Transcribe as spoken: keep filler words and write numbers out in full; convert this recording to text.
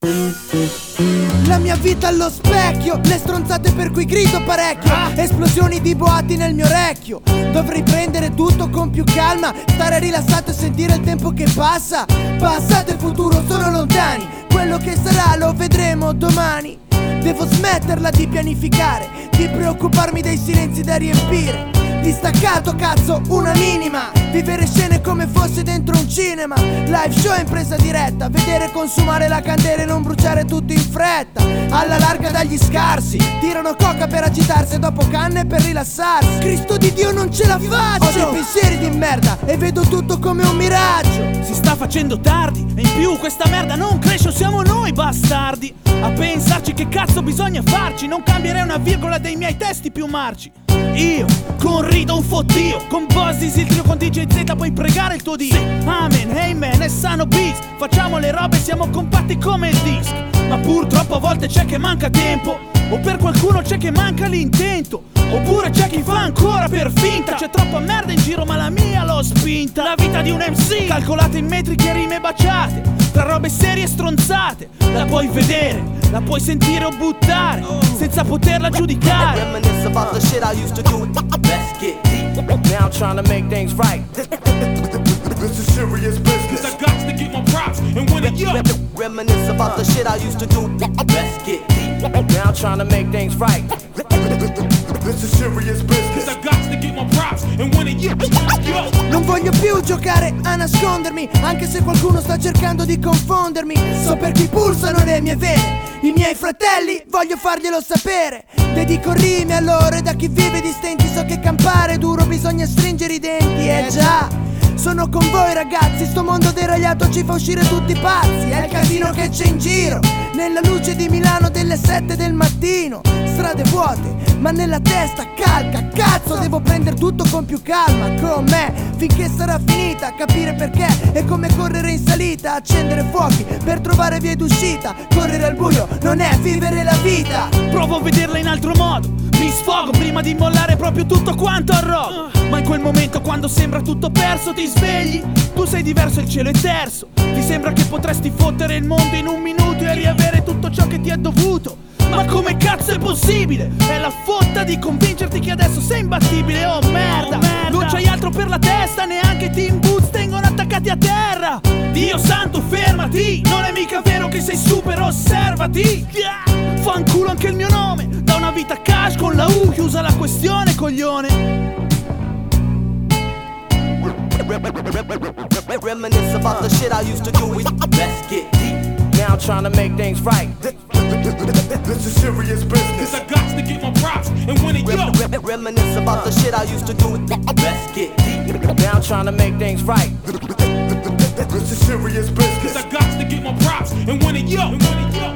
La mia vita allo specchio, le stronzate per cui grido parecchio, esplosioni di boati nel mio orecchio. Dovrei prendere tutto con più calma, stare rilassato e sentire il tempo che passa. Passato e futuro sono lontani, quello che sarà lo vedremo domani. Devo smetterla di pianificare, di preoccuparmi dei silenzi da riempire. Distaccato cazzo, una minima, vivere scene come fosse dentro un cinema. Live show in presa diretta, vedere consumare la candela e non bruciare tutto in fretta. Alla larga dagli scarsi, tirano coca per agitarsi e dopo canne per rilassarsi. Cristo di Dio non ce la faccio, ho dei pensieri di merda e vedo tutto come un miraggio. Si sta facendo tardi e in più questa merda non cresce, siamo noi bastardi a pensarci che cazzo bisogna farci. Non cambierei una virgola dei miei testi più marci. Io corrido un fottio con Bossis, il trio con D J Z, puoi pregare il tuo Dio. Sì. Amen, amen e sano beats, facciamo le robe, siamo compatti come il disc. Ma purtroppo a volte c'è che manca tempo, o per qualcuno c'è che manca l'intento, oppure c'è chi fa ancora per finta. C'è troppa merda in giro ma la mia l'ho spinta. La vita di un M C calcolata in metriche e rime baciate, tra robe serie e stronzate. La puoi vedere, la puoi sentire o buttare, senza poterla giudicare. Reminisce about the shit I used to do. Let's get deep. Now I'm trying to make things right. This is serious business. Cause I got to get my props and win it, yo. Reminisce about the shit I used to do. Let's get deep. Now I'm trying to make things right. This is serious business. Cause I got to get my props and win it, yo. Non voglio più giocare a nascondermi, anche se qualcuno sta cercando di confondermi. So per chi pulsano le mie vene, i miei fratelli voglio farglielo sapere. Dedico rime a loro e da chi vive di stenti so che campare duro bisogna stringere i denti. Eh già, sono con voi ragazzi, sto mondo deragliato ci fa uscire tutti pazzi. È il casino che c'è in giro, nella luce di Milano delle sette del mattino. Strade vuote, ma nella testa calca. Cazzo, devo prendere tutto con più calma, con me, finché sarà finita. Capire perché è come correre in salita, accendere fuochi per trovare vie d'uscita. Correre al buio non è vivere la vita. Provo a vederla in altro modo, mi sfogo prima di mollare proprio tutto quanto arrogo. Ma in quel momento quando sembra tutto perso ti svegli, tu sei diverso, il cielo è terzo. Ti sembra che potresti fottere il mondo in un minuto e riavere tutto ciò che ti è dovuto. Ma come cazzo è possibile? È la fotta di convincerti che adesso sei imbattibile. Oh merda, oh, merda. Non c'hai altro per la testa, neanche Team Boots tengono attaccati a terra. Dio santo fermati, non è mica vero che sei super, osservati. Fanculo anche il mio nome, da una vita cash con la U chiusa la questione, coglione. Reminisce about the shit I used to do. Let's get deep. Now I'm trying to make things right. This is serious business. Cause I got to get my props and win it, yo. Reminisce about the shit I used to do. Let's get deep. Now I'm trying to make things right. This is serious business. Cause I got to get my props and win it, yo.